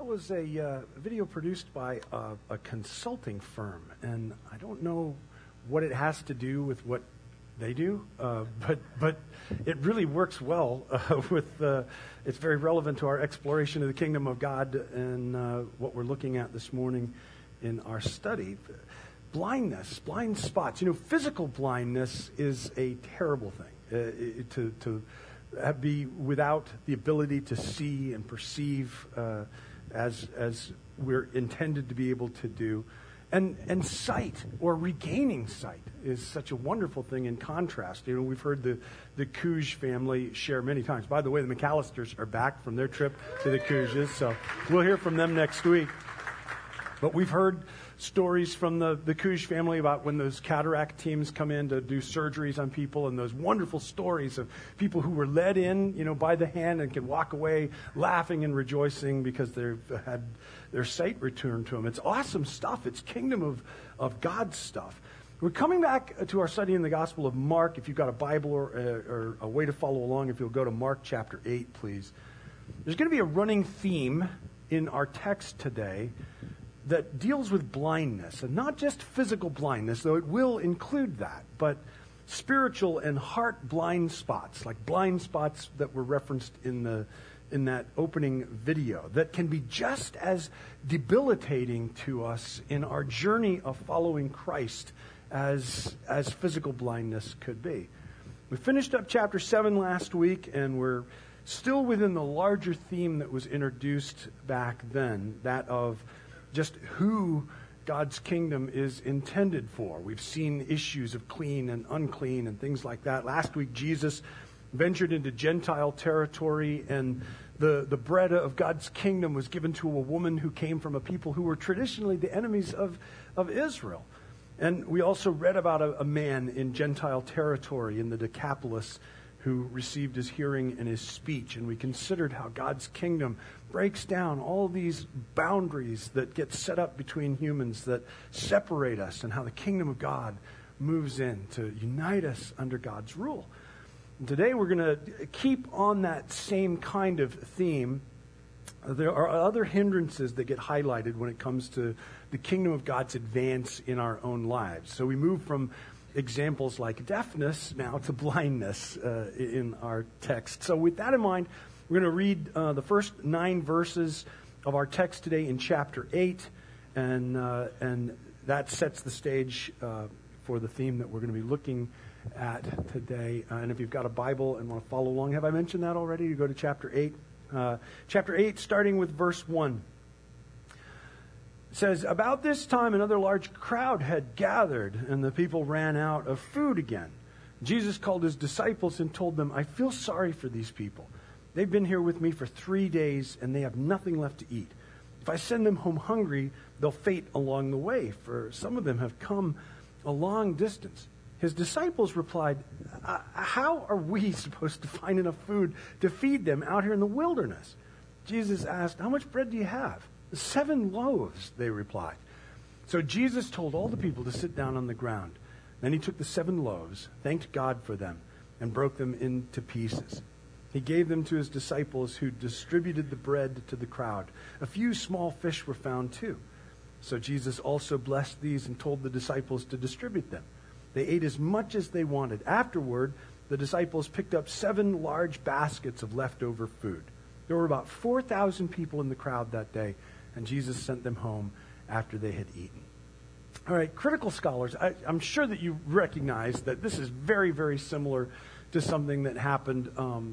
that was a video produced by a consulting firm, and I don't know what it has to do with what they do, but it really works well with. It's very relevant to our exploration of the kingdom of God and what we're looking at this morning in our study. Blindness, blind spots. You know, physical blindness is a terrible thing. To be without the ability to see and perceive as we're intended to be able to do. And sight, or regaining sight, is such a wonderful thing in contrast. You know, we've heard the Couge family share many times. By the way, the McAllisters are back from their trip to the Couges, so we'll hear from them next week. But we've heard stories from the Couge family about when those cataract teams come in to do surgeries on people, and those wonderful stories of people who were led in, you know, by the hand and can walk away laughing and rejoicing because they've had their sight returned to them. It's awesome stuff. It's kingdom of God stuff. We're coming back to our study in the Gospel of Mark. If you've got a Bible or a way to follow along, if you'll go to Mark chapter 8, please. There's going to be a running theme in our text today that deals with blindness, and not just physical blindness, though it will include that, but spiritual and heart blind spots, like blind spots that were referenced in that opening video, that can be just as debilitating to us in our journey of following Christ as physical blindness could be. We finished up chapter 7 last week, and we're still within the larger theme that was introduced back then, that of just who God's kingdom is intended for. We've seen issues of clean and unclean and things like that. Last week, Jesus ventured into Gentile territory, and the bread of God's kingdom was given to a woman who came from a people who were traditionally the enemies of Israel. And we also read about a man in Gentile territory in the Decapolis who received his hearing and his speech. And we considered how God's kingdom breaks down all these boundaries that get set up between humans that separate us, and how the kingdom of God moves in to unite us under God's rule. And today we're going to keep on that same kind of theme. There are other hindrances that get highlighted when it comes to the kingdom of God's advance in our own lives. So we move from examples like deafness now to blindness in our text. So with that in mind, we're going to read the first 9 verses of our text today in chapter 8, and that sets the stage for the theme that we're going to be looking at today. And if you've got a Bible and want to follow along, have I mentioned that already? You go to chapter 8. Chapter 8, starting with verse 1. It says, "About this time another large crowd had gathered, and the people ran out of food again. Jesus called his disciples and told them, 'I feel sorry for these people. They've been here with me for 3 days, and they have nothing left to eat. If I send them home hungry, they'll faint along the way, for some of them have come a long distance.' His disciples replied, 'How are we supposed to find enough food to feed them out here in the wilderness?' Jesus asked, 'How much bread do you have?' 7 loaves, they replied. So Jesus told all the people to sit down on the ground. Then he took the 7 loaves, thanked God for them, and broke them into pieces. He gave them to his disciples, who distributed the bread to the crowd. A few small fish were found too. So Jesus also blessed these and told the disciples to distribute them. They ate as much as they wanted. Afterward, the disciples picked up 7 large baskets of leftover food. There were about 4,000 people in the crowd that day, and Jesus sent them home after they had eaten." All right, critical scholars, I'm sure that you recognize that this is very, very similar to something that happened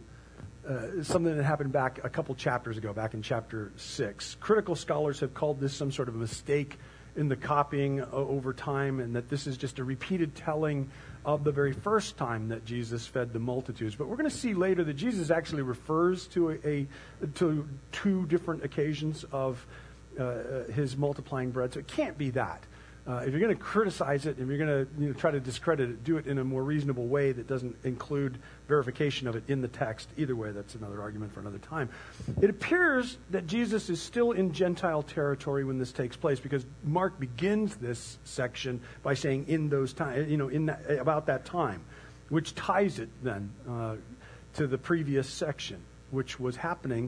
back a couple chapters ago, back in chapter 6. Critical scholars have called this some sort of a mistake in the copying over time, and that this is just a repeated telling of the very first time that Jesus fed the multitudes. But we're going to see later that Jesus actually refers to 2 different occasions of his multiplying bread. So it can't be that. If you're going to criticize it, if you're going to try to discredit it, do it in a more reasonable way that doesn't include verification of it in the text. Either way, that's another argument for another time. It appears that Jesus is still in Gentile territory when this takes place, because Mark begins this section by saying "in those times," about that time, which ties it then to the previous section, which was happening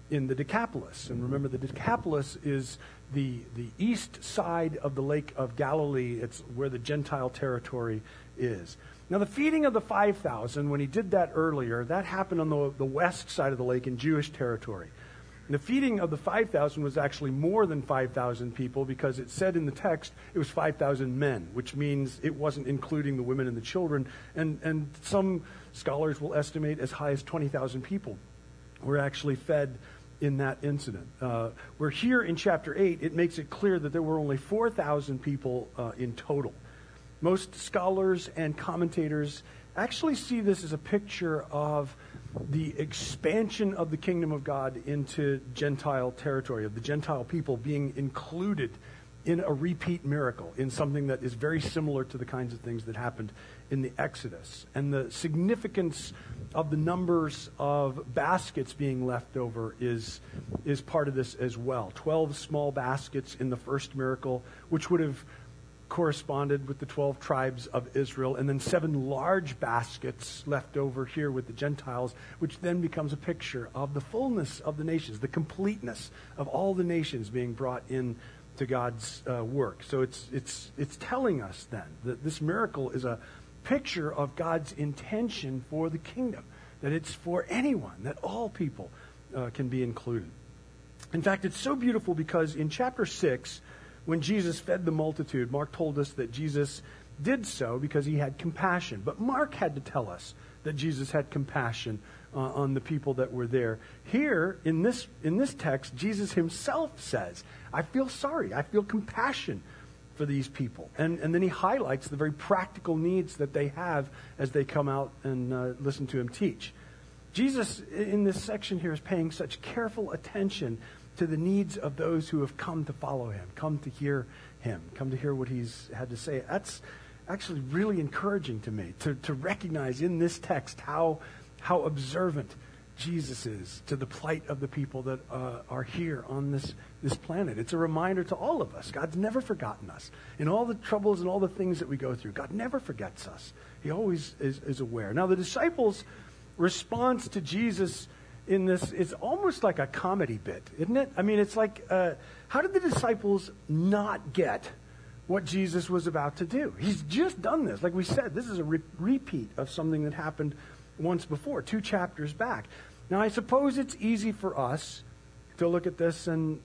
in the Decapolis. And remember, the Decapolis is the east side of the Lake of Galilee. It's where the Gentile territory is. Now, the feeding of the 5,000, when he did that earlier, that happened on the west side of the lake in Jewish territory. And the feeding of the 5,000 was actually more than 5,000 people, because it said in the text it was 5,000 men, which means it wasn't including the women and the children. And some scholars will estimate as high as 20,000 people were actually fed in that incident. Where here in chapter 8, it makes it clear that there were only 4,000 people in total. Most scholars and commentators actually see this as a picture of the expansion of the kingdom of God into Gentile territory, of the Gentile people being included in a repeat miracle, in something that is very similar to the kinds of things that happened in the Exodus. And the significance of the numbers of baskets being left over is part of this as well. 12 small baskets in the first miracle, which would have corresponded with the 12 tribes of Israel, and then 7 large baskets left over here with the Gentiles, which then becomes a picture of the fullness of the nations, the completeness of all the nations being brought in to God's work. So it's telling us then that this miracle is a picture of God's intention for the kingdom, that it's for anyone, that all people can be included. In fact, it's so beautiful because in chapter 6, when Jesus fed the multitude, Mark told us that Jesus did so because he had compassion. But Mark had to tell us that Jesus had compassion on the people that were there. Here, in this text, Jesus himself says, I feel sorry, I feel compassion for these people. And then he highlights the very practical needs that they have as they come out and listen to him teach. Jesus, in this section here, is paying such careful attention to the needs of those who have come to follow him, come to hear him, come to hear what he's had to say. That's actually really encouraging to me, to recognize in this text how observant Jesus is to the plight of the people that are here on this planet. It's a reminder to all of us. God's never forgotten us. In all the troubles and all the things that we go through, God never forgets us. He always is aware. Now, the disciples' response to Jesus in this is almost like a comedy bit, isn't it? I mean, it's like, how did the disciples not get what Jesus was about to do? He's just done this. Like we said, this is a repeat of something that happened once before, 2 chapters back. Now, I suppose it's easy for us to look at this and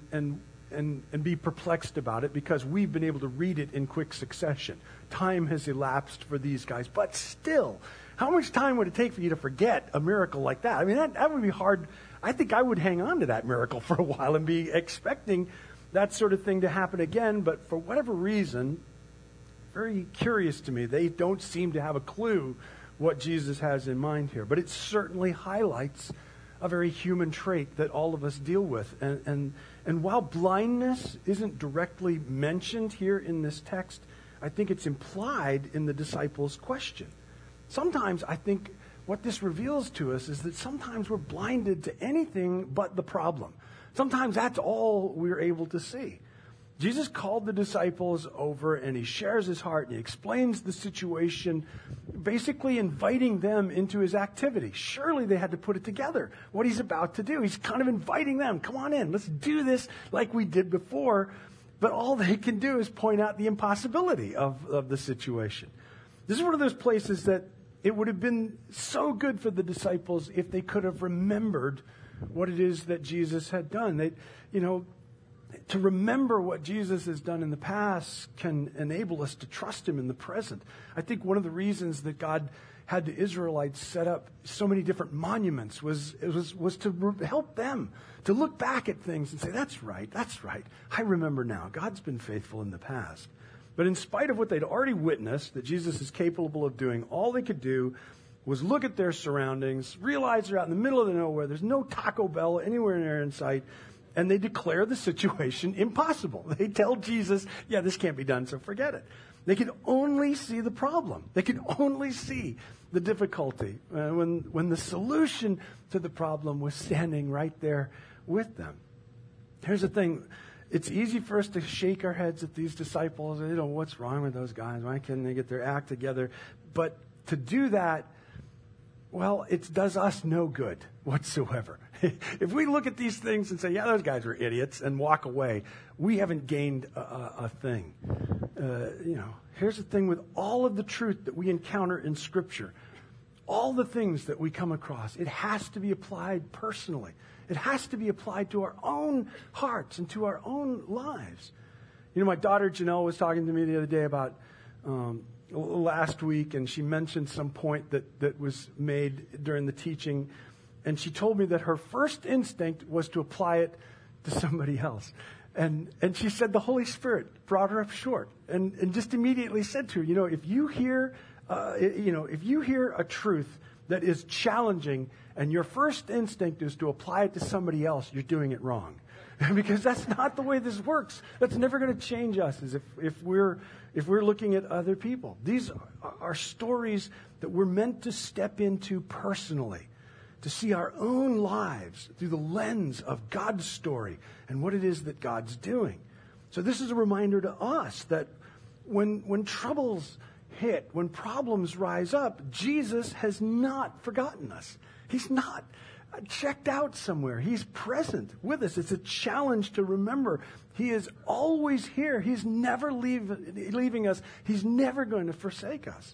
be perplexed about it because we've been able to read it in quick succession. Time has elapsed for these guys, but still, how much time would it take for you to forget a miracle like that? I mean, that would be hard. I think I would hang on to that miracle for a while and be expecting that sort of thing to happen again, but for whatever reason, very curious to me, they don't seem to have a clue what Jesus has in mind here. But it certainly highlights a very human trait that all of us deal with. And while blindness isn't directly mentioned here in this text, I think it's implied in the disciples' question. Sometimes I think what this reveals to us is that sometimes we're blinded to anything but the problem. Sometimes that's all we're able to see. Jesus called the disciples over and he shares his heart and he explains the situation, basically inviting them into his activity. Surely they had to put it together, what he's about to do. He's kind of inviting them, come on in, let's do this like we did before. But all they can do is point out the impossibility of the situation. This is one of those places that it would have been so good for the disciples if they could have remembered what it is that Jesus had done. To remember what Jesus has done in the past can enable us to trust him in the present. I think one of the reasons that God had the Israelites set up so many different monuments was to help them to look back at things and say, that's right. I remember now. God's been faithful in the past. But in spite of what they'd already witnessed, that Jesus is capable of doing, all they could do was look at their surroundings, realize they're out in the middle of the nowhere, there's no Taco Bell anywhere near in sight, and they declare the situation impossible. They tell Jesus, yeah, this can't be done, so forget it. They could only see the problem. They could only see the difficulty when the solution to the problem was standing right there with them. Here's the thing. It's easy for us to shake our heads at these disciples. What's wrong with those guys? Why can't they get their act together? But to do that well, it does us no good whatsoever. If we look at these things and say, yeah, those guys were idiots, and walk away, we haven't gained a thing. Here's the thing with all of the truth that we encounter in Scripture, all the things that we come across, it has to be applied personally. It has to be applied to our own hearts and to our own lives. My daughter Janelle was talking to me the other day about last week, and she mentioned some point that was made during the teaching, and she told me that her first instinct was to apply it to somebody else. And she said the Holy Spirit brought her up short and just immediately said to her, if you hear a truth that is challenging and your first instinct is to apply it to somebody else, you're doing it wrong. Because that's not the way this works. That's never going to change us as if we're looking at other people. These are stories that we're meant to step into personally, to see our own lives through the lens of God's story and what it is that God's doing. So this is a reminder to us that when troubles hit, when problems rise up, Jesus has not forgotten us. He's not checked out somewhere. He's present with us. It's a challenge to remember. He is always here. He's never leaving us. He's never going to forsake us.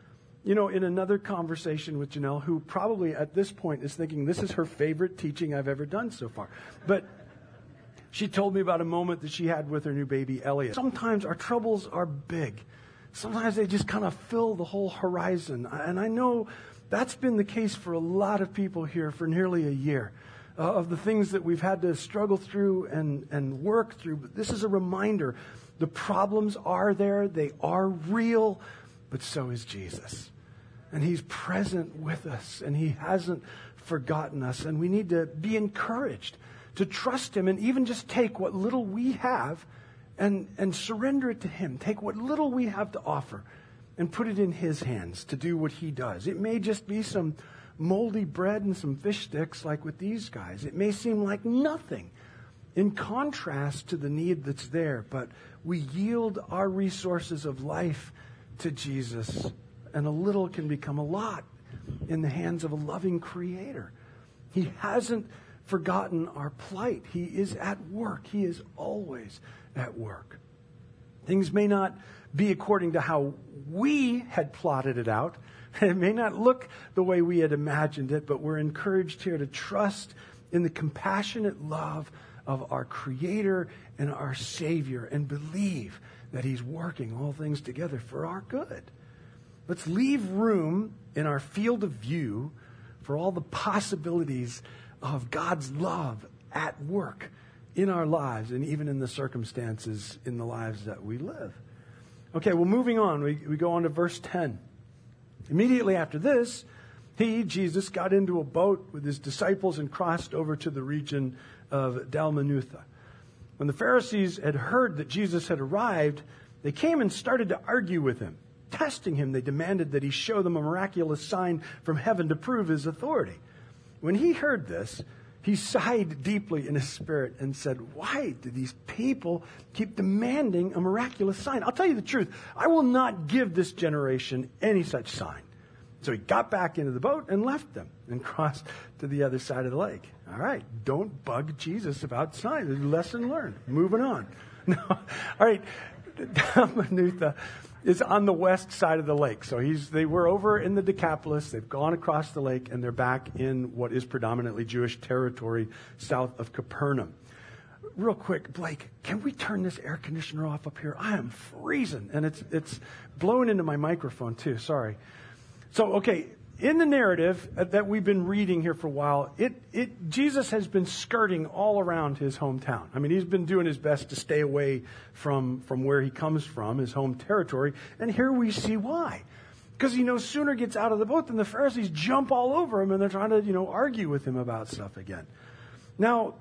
In another conversation with Janelle, who probably at this point is thinking this is her favorite teaching I've ever done so far. But she told me about a moment that she had with her new baby, Elliot. Sometimes our troubles are big. Sometimes they just kind of fill the whole horizon. And I know that's been the case for a lot of people here for nearly a year, of the things that we've had to struggle through and work through. But this is a reminder. The problems are there. They are real, but so is Jesus. And He's present with us, and He hasn't forgotten us. And we need to be encouraged to trust Him and even just take what little we have and surrender it to Him. Take what little we have to offer and put it in His hands to do what He does. It may just be some moldy bread and some fish sticks like with these guys. It may seem like nothing in contrast to the need that's there, but we yield our resources of life to Jesus, and a little can become a lot in the hands of a loving Creator. He hasn't forgotten our plight. He is at work. He is always at work. Things may not be according to how we had plotted it out. It may not look the way we had imagined it, but we're encouraged here to trust in the compassionate love of our Creator and our Savior and believe that He's working all things together for our good. Let's leave room in our field of view for all the possibilities of God's love at work in our lives and even in the circumstances in the lives that we live. Okay, well, moving on, we go on to verse 10. Immediately after this, Jesus, got into a boat with His disciples and crossed over to the region of Dalmanutha. When the Pharisees had heard that Jesus had arrived, they came and started to argue with Him. Testing Him, they demanded that He show them a miraculous sign from heaven to prove His authority. When He heard this, He sighed deeply in His spirit and said, "Why do these people keep demanding a miraculous sign? I'll tell you the truth. I will not give this generation any such sign." So He got back into the boat and left them and crossed to the other side of the lake. All right, don't bug Jesus about signs. Lesson learned. Moving on. No. All right, Dalmanutha is on the west side of the lake. So they were over in the Decapolis. They've gone across the lake, and they're back in what is predominantly Jewish territory south of Capernaum. Real quick, Blake, can we turn this air conditioner off up here? I am freezing, and it's blowing into my microphone too. Sorry. So, okay, in the narrative that we've been reading here for a while, Jesus has been skirting all around His hometown. I mean, He's been doing His best to stay away from where He comes from, His home territory. And here we see why. Because He no sooner gets out of the boat than the Pharisees jump all over Him and they're trying to, argue with Him about stuff again. Now,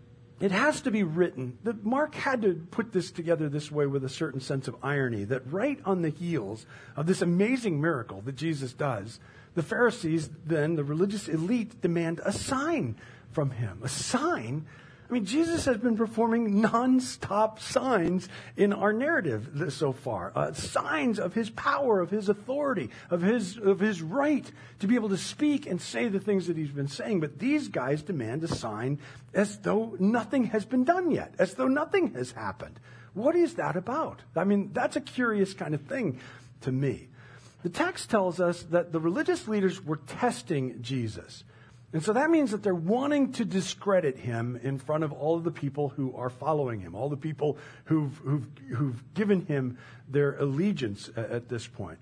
it has to be written that Mark had to put this together this way with a certain sense of irony, that right on the heels of this amazing miracle that Jesus does, the Pharisees, then, the religious elite, demand a sign from Him. A sign? I mean, Jesus has been performing nonstop signs in our narrative so far. Signs of his power, of his authority, of his right to be able to speak and say the things that he's been saying. But these guys demand a sign as though nothing has been done yet, as though nothing has happened. What is that about? I mean, that's a curious kind of thing to me. The text tells us that the religious leaders were testing Jesus. And so that means that they're wanting to discredit him in front of all of the people who are following him, all the people who've given him their allegiance at this point.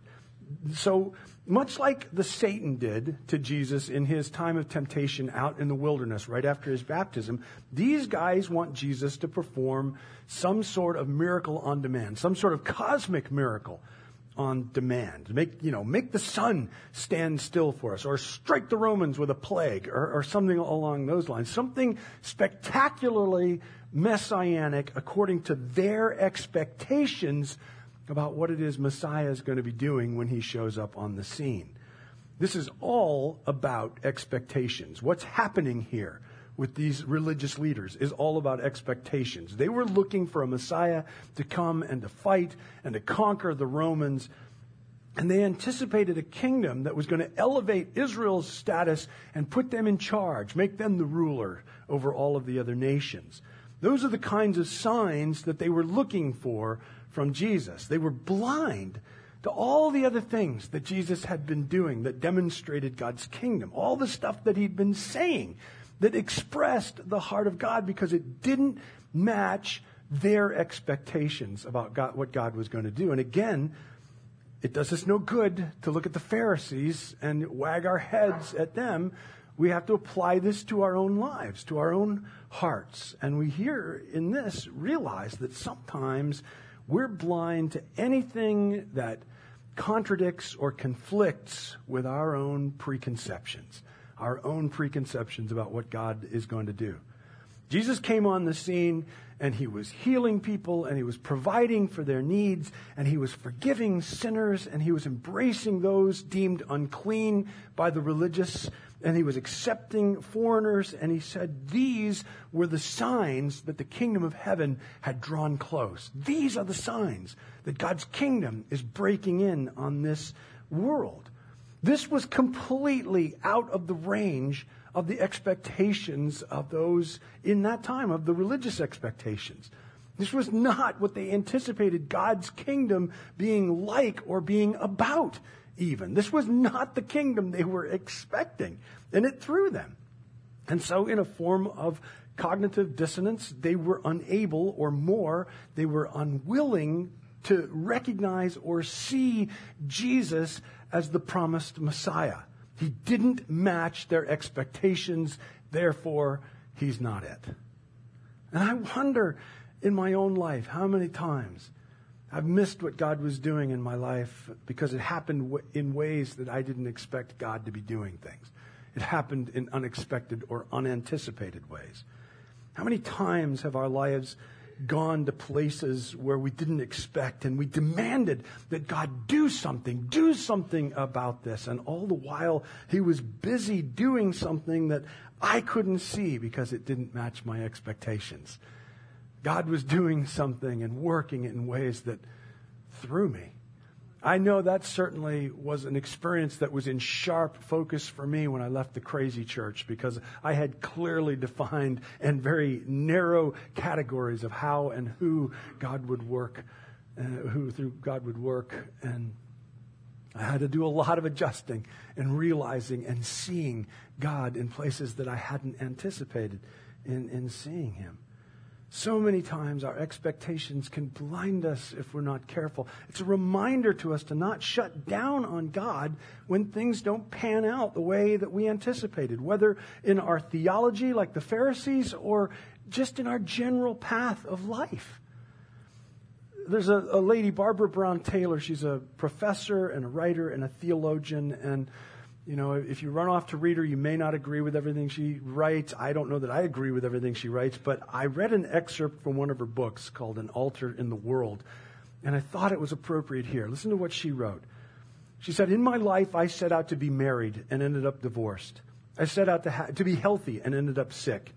So much like the Satan did to Jesus in his time of temptation out in the wilderness right after his baptism, these guys want Jesus to perform some sort of miracle on demand, some sort of cosmic miracle on demand. Make the sun stand still for us, or strike the Romans with a plague, or something along those lines. Something spectacularly messianic according to their expectations about what it is Messiah is going to be doing when he shows up on the scene. This is all about expectations. What's happening here with these religious leaders is all about expectations. They were looking for a Messiah to come and to fight and to conquer the Romans. And they anticipated a kingdom that was going to elevate Israel's status and put them in charge, make them the ruler over all of the other nations. Those are the kinds of signs that they were looking for from Jesus. They were blind to all the other things that Jesus had been doing that demonstrated God's kingdom, all the stuff that he'd been saying that expressed the heart of God, because it didn't match their expectations about God, what God was going to do. And again, it does us no good to look at the Pharisees and wag our heads at them. We have to apply this to our own lives, to our own hearts. And we here in this realize that sometimes we're blind to anything that contradicts or conflicts with our own preconceptions about what God is going to do. Jesus came on the scene, and he was healing people, and he was providing for their needs, and he was forgiving sinners, and he was embracing those deemed unclean by the religious, and he was accepting foreigners, and he said these were the signs that the kingdom of heaven had drawn close. These are the signs that God's kingdom is breaking in on this world. This was completely out of the range of the expectations of those in that time, of the religious expectations. This was not what they anticipated God's kingdom being like or being about even. This was not the kingdom they were expecting, and it threw them. And so in a form of cognitive dissonance, they were unable, or more, they were unwilling to recognize or see Jesus as the promised Messiah. He didn't match their expectations, therefore he's not it. And I wonder in my own life how many times I've missed what God was doing in my life because it happened in ways that I didn't expect God to be doing things. It happened in unexpected or unanticipated ways. How many times have our lives gone to places where we didn't expect, and we demanded that God do something about this. And all the while he was busy doing something that I couldn't see because it didn't match my expectations. God was doing something and working in ways that threw me. I know that certainly was an experience that was in sharp focus for me when I left the crazy church, because I had clearly defined and very narrow categories of how and who God would work, who through God would work. And I had to do a lot of adjusting and realizing and seeing God in places that I hadn't anticipated in seeing him. So many times our expectations can blind us if we're not careful. It's a reminder to us to not shut down on God when things don't pan out the way that we anticipated, whether in our theology like the Pharisees or just in our general path of life. There's a lady, Barbara Brown Taylor. She's a professor and a writer and a theologian, and you know, if you run off to read her, you may not agree with everything she writes. I don't know that I agree with everything she writes, but I read an excerpt from one of her books called An Altar in the World, and I thought it was appropriate here. Listen to what she wrote. She said, "In my life, I set out to be married and ended up divorced. I set out to be healthy and ended up sick.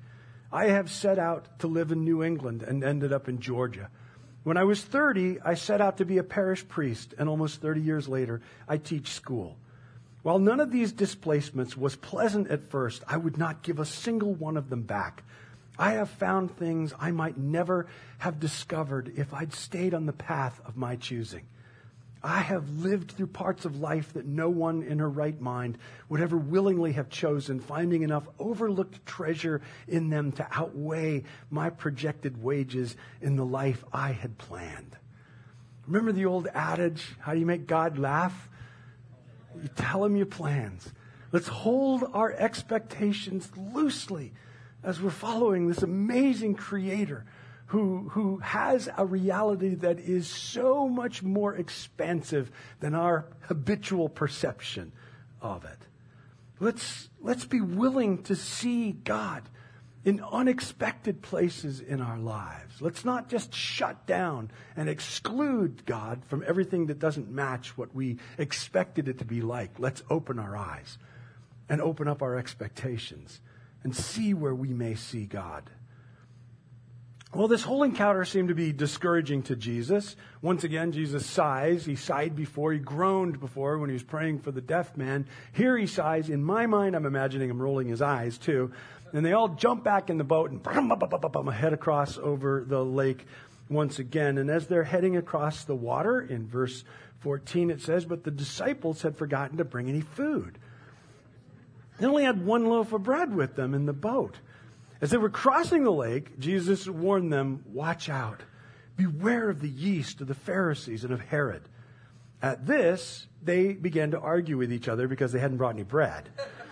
I have set out to live in New England and ended up in Georgia. When I was 30, I set out to be a parish priest, and almost 30 years later, I teach school. While none of these displacements was pleasant at first, I would not give a single one of them back. I have found things I might never have discovered if I'd stayed on the path of my choosing. I have lived through parts of life that no one in her right mind would ever willingly have chosen, finding enough overlooked treasure in them to outweigh my projected wages in the life I had planned. Remember the old adage, how do you make God laugh? You tell him your plans. Let's hold our expectations loosely as we're following this amazing Creator who has a reality that is so much more expansive than our habitual perception of it. Let's be willing to see God in unexpected places in our lives. Let's not just shut down and exclude God from everything that doesn't match what we expected it to be like. Let's open our eyes and open up our expectations and see where we may see God. Well, this whole encounter seemed to be discouraging to Jesus. Once again, Jesus sighs. He sighed before. He groaned before when he was praying for the deaf man. Here he sighs. In my mind, I'm imagining him rolling his eyes too. And they all jump back in the boat and head across over the lake once again. And as they're heading across the water, in verse 14 it says, but the disciples had forgotten to bring any food. They only had one loaf of bread with them in the boat. As they were crossing the lake, Jesus warned them, watch out. Beware of the yeast of the Pharisees and of Herod. At this, they began to argue with each other because they hadn't brought any bread.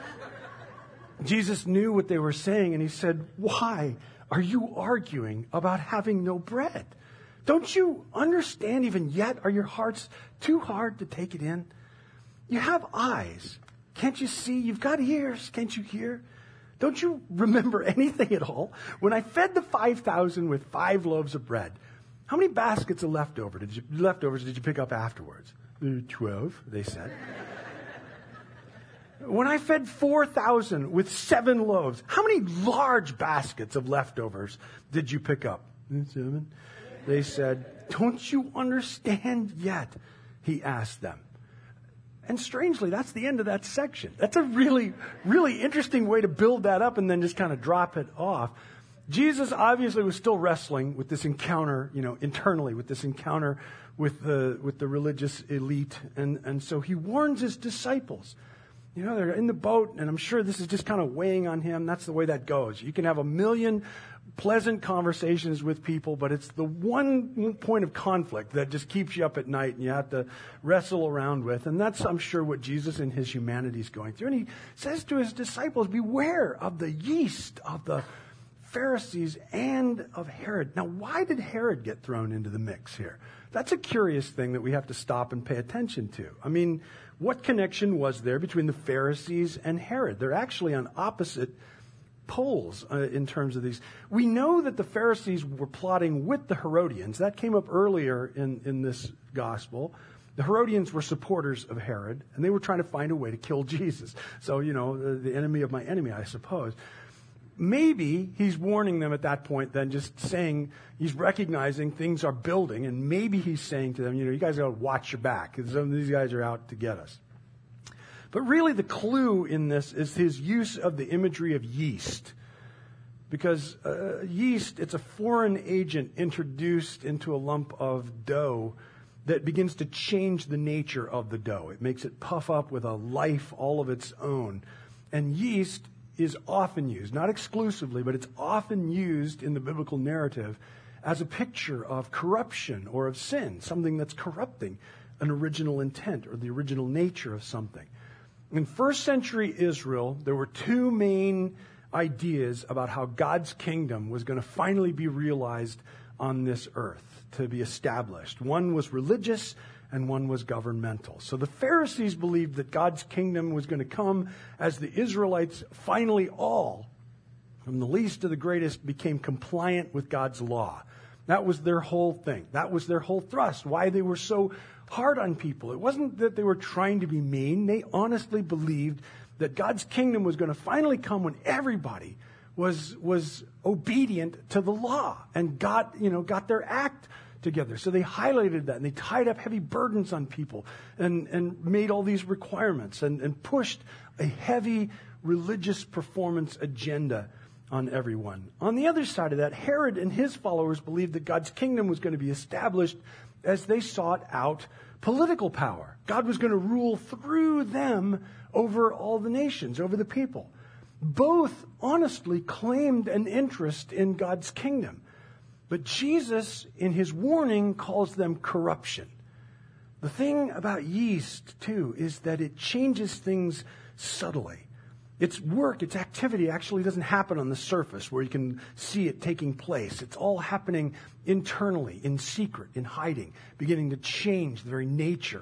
Jesus knew what they were saying, and he said, why are you arguing about having no bread? Don't you understand even yet? Are your hearts too hard to take it in? You have eyes. Can't you see? You've got ears. Can't you hear? Don't you remember anything at all? When I fed the 5,000 with 5 loaves of bread, how many baskets of leftovers did you pick up afterwards? 12, they said. When I fed 4,000 with 7 loaves, how many large baskets of leftovers did you pick up? 7. They said, don't you understand yet? He asked them. And strangely, that's the end of that section. That's a really, really interesting way to build that up and then just kind of drop it off. Jesus obviously was still wrestling with this encounter, internally, with this encounter with the religious elite. And so he warns his disciples. They're in the boat, and I'm sure this is just kind of weighing on him. That's the way that goes. You can have a million pleasant conversations with people, but it's the one point of conflict that just keeps you up at night and you have to wrestle around with. And that's, I'm sure, what Jesus in his humanity is going through. And he says to his disciples, beware of the yeast of the Pharisees and of Herod. Now, why did Herod get thrown into the mix here? That's a curious thing that we have to stop and pay attention to. I mean, what connection was there between the Pharisees and Herod? They're actually on opposite poles in terms of these. We know that the Pharisees were plotting with the Herodians. That came up earlier in this gospel. The Herodians were supporters of Herod, and they were trying to find a way to kill Jesus. So, the enemy of my enemy, I suppose. Maybe he's warning them at that point, then just saying, he's recognizing things are building, and maybe he's saying to them, you guys got to watch your back, because some of these guys are out to get us. But really the clue in this is his use of the imagery of yeast. Because yeast, it's a foreign agent introduced into a lump of dough that begins to change the nature of the dough. It makes it puff up with a life all of its own. And yeast is often used, not exclusively, but it's often used in the biblical narrative as a picture of corruption or of sin, something that's corrupting an original intent or the original nature of something. In first century Israel, there were 2 main ideas about how God's kingdom was going to finally be realized on this earth, to be established. One was religious and one was governmental. So the Pharisees believed that God's kingdom was going to come as the Israelites finally all, from the least to the greatest, became compliant with God's law. That was their whole thing. That was their whole thrust, why they were so hard on people. It wasn't that they were trying to be mean. They honestly believed that God's kingdom was going to finally come when everybody was obedient to the law and got their act together. So they highlighted that, and they tied up heavy burdens on people and made all these requirements and pushed a heavy religious performance agenda on everyone. On the other side of that, Herod and his followers believed that God's kingdom was going to be established as they sought out political power. God was going to rule through them over all the nations, over the people. Both honestly claimed an interest in God's kingdom. But Jesus, in his warning, calls them corruption. The thing about yeast, too, is that it changes things subtly. Its work, its activity actually doesn't happen on the surface where you can see it taking place. It's all happening internally, in secret, in hiding, beginning to change the very nature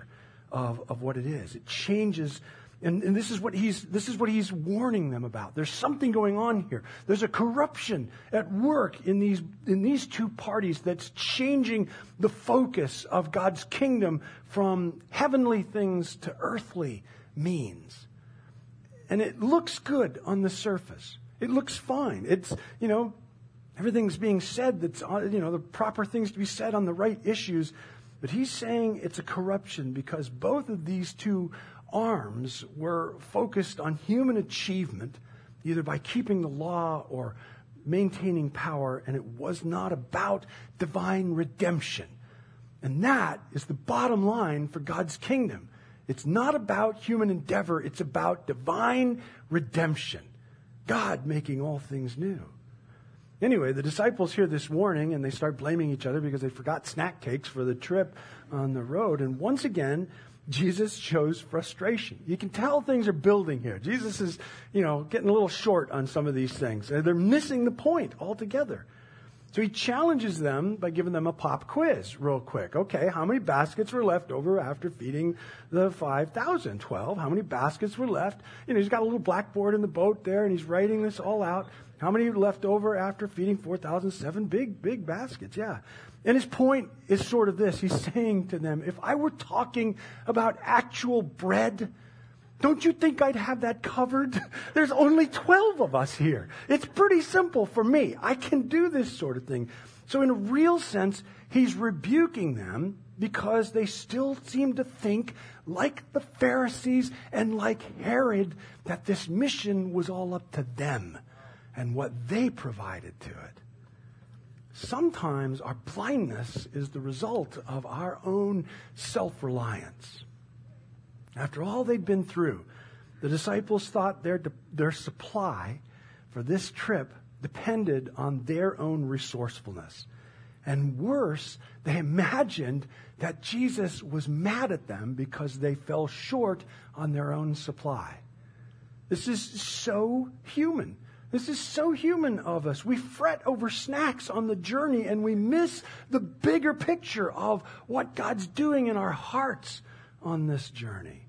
of what it is. It changes. And this is what he's warning them about. There's something going on here. There's a corruption at work in these two parties that's changing the focus of God's kingdom from heavenly things to earthly means. And it looks good on the surface. It looks fine. It's, everything's being said that's, the proper things to be said on the right issues. But he's saying it's a corruption because both of these two arms were focused on human achievement, either by keeping the law or maintaining power, and it was not about divine redemption. And that is the bottom line for God's kingdom. It's not about human endeavor, it's about divine redemption. God making all things new. Anyway, the disciples hear this warning and they start blaming each other because they forgot snack cakes for the trip on the road. And once again, Jesus shows frustration. You can tell things are building here. Jesus is, getting a little short on some of these things. They're missing the point altogether. So he challenges them by giving them a pop quiz real quick. Okay, how many baskets were left over after feeding the 5,000? 12. How many baskets were left? He's got a little blackboard in the boat there and he's writing this all out. How many left over after feeding 4,000? 7 big baskets, yeah. And his point is sort of this. He's saying to them, if I were talking about actual bread, don't you think I'd have that covered? There's only 12 of us here. It's pretty simple for me. I can do this sort of thing. So in a real sense, he's rebuking them because they still seem to think, like the Pharisees and like Herod, that this mission was all up to them and what they provided to it. Sometimes our blindness is the result of our own self-reliance. After all they'd been through, the disciples thought their supply for this trip depended on their own resourcefulness. And worse, they imagined that Jesus was mad at them because they fell short on their own supply. This is so human. This is so human of us. We fret over snacks on the journey and we miss the bigger picture of what God's doing in our hearts on this journey.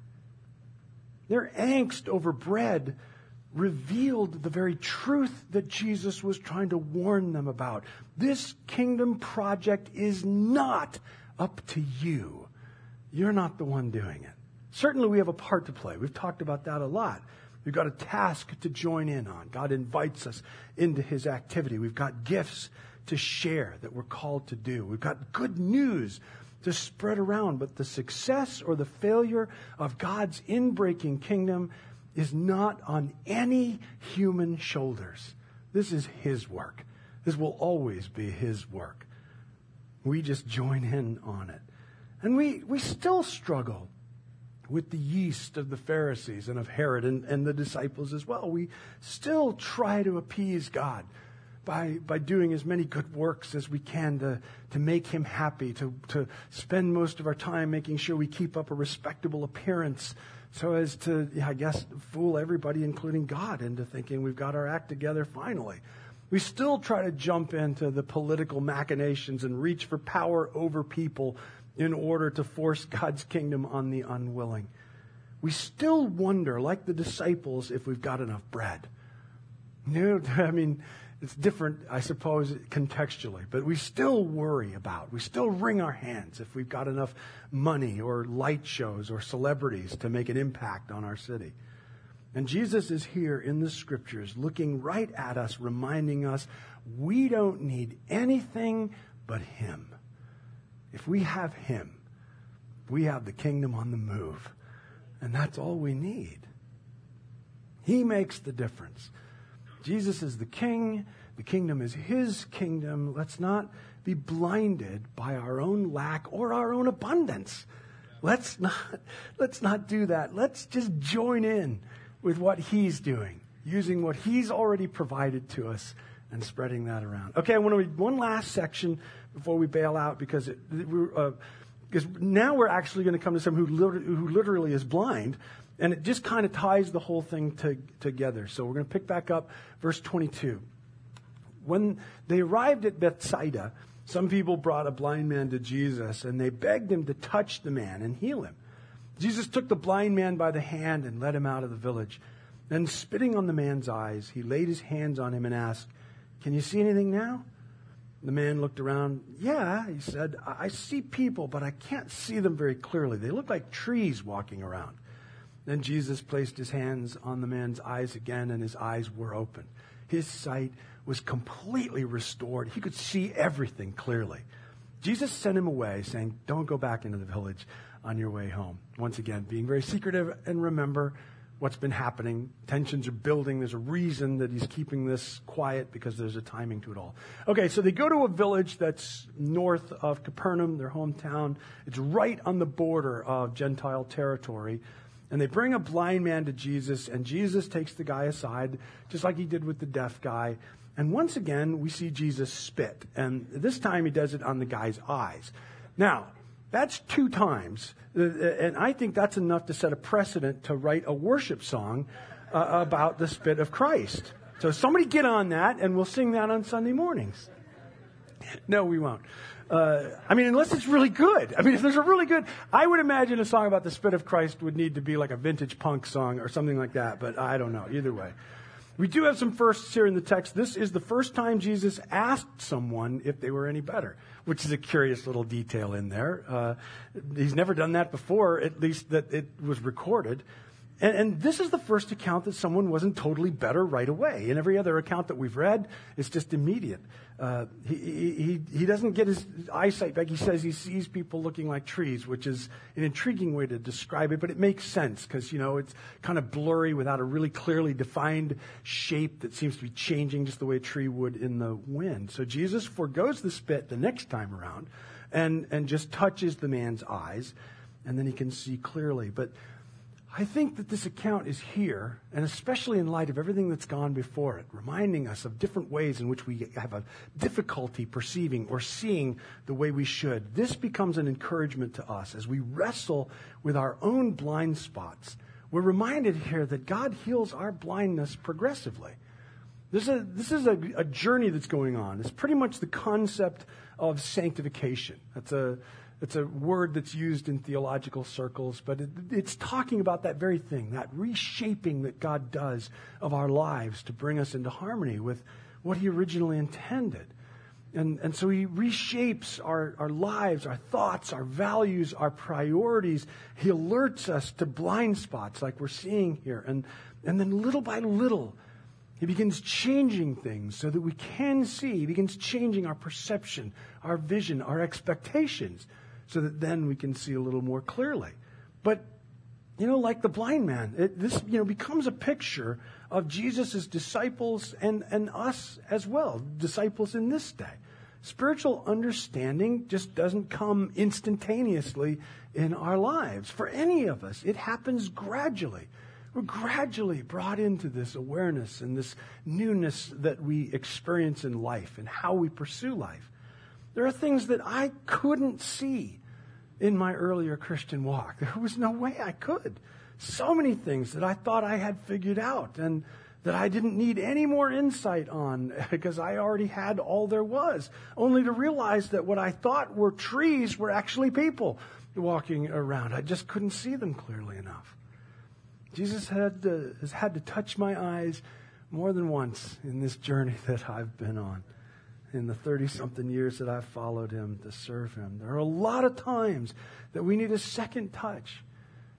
Their angst over bread revealed the very truth that Jesus was trying to warn them about. This kingdom project is not up to you. You're not the one doing it. Certainly we have a part to play. We've talked about that a lot. We've got a task to join in on. God invites us into his activity. We've got gifts to share that we're called to do. We've got good news to spread around. But the success or the failure of God's inbreaking kingdom is not on any human shoulders. This is his work. This will always be his work. We just join in on it. And we still struggle with the yeast of the Pharisees and of Herod and the disciples as well. We still try to appease God by doing as many good works as we can to make him happy, to spend most of our time making sure we keep up a respectable appearance so as to, fool everybody, including God, into thinking we've got our act together finally. We still try to jump into the political machinations and reach for power over people in order to force God's kingdom on the unwilling. We still wonder, like the disciples, if we've got enough bread. It's different, I suppose, contextually, but we still worry about, we still wring our hands if we've got enough money or light shows or celebrities to make an impact on our city. And Jesus is here in the scriptures, looking right at us, reminding us we don't need anything but him. If we have him, we have the kingdom on the move. And that's all we need. He makes the difference. Jesus is the king. The kingdom is his kingdom. Let's not be blinded by our own lack or our own abundance. Let's not do that. Let's just join in with what he's doing, using what he's already provided to us and spreading that around. Okay, I want to read one last section before we bail out because now we're actually going to come to someone who literally is blind, and it just kind of ties the whole thing together. So we're going to pick back up verse 22. When they arrived at Bethsaida, some people brought a blind man to Jesus, and they begged him to touch the man and heal him. Jesus took the blind man by the hand and led him out of the village. Then, spitting on the man's eyes, he laid his hands on him and asked, "Can you see anything now?" The man looked around. "Yeah," he said, "I see people, but I can't see them very clearly. They look like trees walking around." Then Jesus placed his hands on the man's eyes again, and his eyes were open. His sight was completely restored. He could see everything clearly. Jesus sent him away, saying, "Don't go back into the village on your way home." Once again, being very secretive, and remember what's been happening. Tensions are building. There's a reason that he's keeping this quiet because there's a timing to it all. Okay, so they go to a village that's north of Capernaum, their hometown. It's right on the border of Gentile territory. And they bring a blind man to Jesus, and Jesus takes the guy aside, just like he did with the deaf guy. And once again, we see Jesus spit. And this time he does it on the guy's eyes. Now, that's 2 times. And I think that's enough to set a precedent to write a worship song about the spit of Christ. So somebody get on that, and we'll sing that on Sunday mornings. No, we won't. Unless it's really good. If there's a really good, I would imagine a song about the spit of Christ would need to be like a vintage punk song or something like that, but I don't know. Either way. We do have some firsts here in the text. This is the first time Jesus asked someone if they were any better, which is a curious little detail in there. He's never done that before, at least that it was recorded. And this is the first account that someone wasn't totally better right away. In every other account that we've read, it's just immediate. He doesn't get his eyesight back. He says he sees people looking like trees, which is an intriguing way to describe it, but it makes sense because, it's kind of blurry without a really clearly defined shape that seems to be changing just the way a tree would in the wind. So Jesus forgoes the spit the next time around and just touches the man's eyes, and then he can see clearly. But I think that this account is here, and especially in light of everything that's gone before it, reminding us of different ways in which we have a difficulty perceiving or seeing the way we should. This becomes an encouragement to us as we wrestle with our own blind spots. We're reminded here that God heals our blindness progressively. This is a journey that's going on. It's pretty much the concept of sanctification. It's a word that's used in theological circles, but it's talking about that very thing, that reshaping that God does of our lives to bring us into harmony with what he originally intended. And so he reshapes our lives, our thoughts, our values, our priorities. He alerts us to blind spots like we're seeing here. And then little by little, he begins changing things so that we can see. He begins changing our perception, our vision, our expectations, so that then we can see a little more clearly. But, like the blind man, this becomes a picture of Jesus' disciples and us as well, disciples in this day. Spiritual understanding just doesn't come instantaneously in our lives. For any of us, it happens gradually. We're gradually brought into this awareness and this newness that we experience in life and how we pursue life. There are things that I couldn't see in my earlier Christian walk. There was no way I could. So many things that I thought I had figured out and that I didn't need any more insight on because I already had all there was, only to realize that what I thought were trees were actually people walking around. I just couldn't see them clearly enough. Jesus has had to touch my eyes more than once in this journey that I've been on. In the 30-something years that I've followed him to serve him. There are a lot of times that we need a second touch.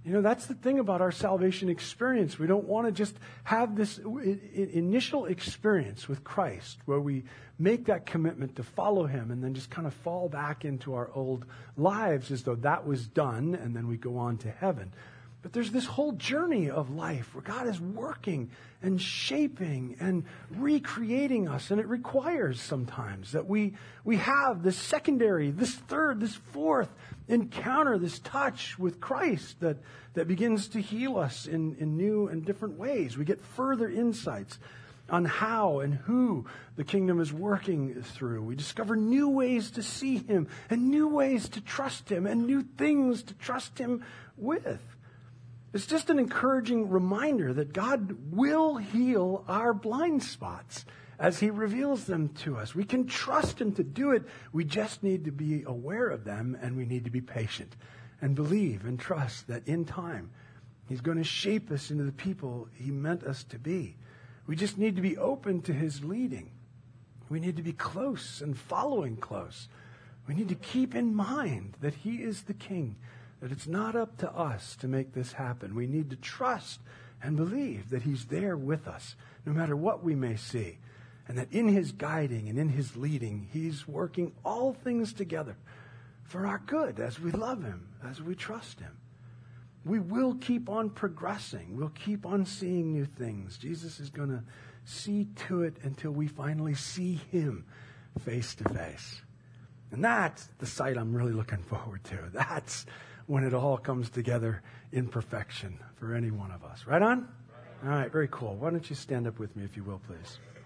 You know, that's the thing about our salvation experience. We don't want to just have this initial experience with Christ where we make that commitment to follow him and then just kind of fall back into our old lives as though that was done and then we go on to heaven. But there's this whole journey of life where God is working and shaping and recreating us. And it requires sometimes that we have this secondary, this third, this fourth encounter, this touch with Christ that begins to heal us in new and different ways. We get further insights on how and who the kingdom is working through. We discover new ways to see him and new ways to trust him and new things to trust him with. It's just an encouraging reminder that God will heal our blind spots as he reveals them to us. We can trust him to do it. We just need to be aware of them, and we need to be patient and believe and trust that in time he's going to shape us into the people he meant us to be. We just need to be open to his leading. We need to be close and following close. We need to keep in mind that he is the king, that it's not up to us to make this happen. We need to trust and believe that he's there with us, no matter what we may see, and that in his guiding and in his leading, he's working all things together for our good as we love him, as we trust him. We will keep on progressing. We'll keep on seeing new things. Jesus is going to see to it until we finally see him face to face. And that's the sight I'm really looking forward to. That's when it all comes together in perfection for any one of us. Right on? All right, very cool. Why don't you stand up with me, if you will, please?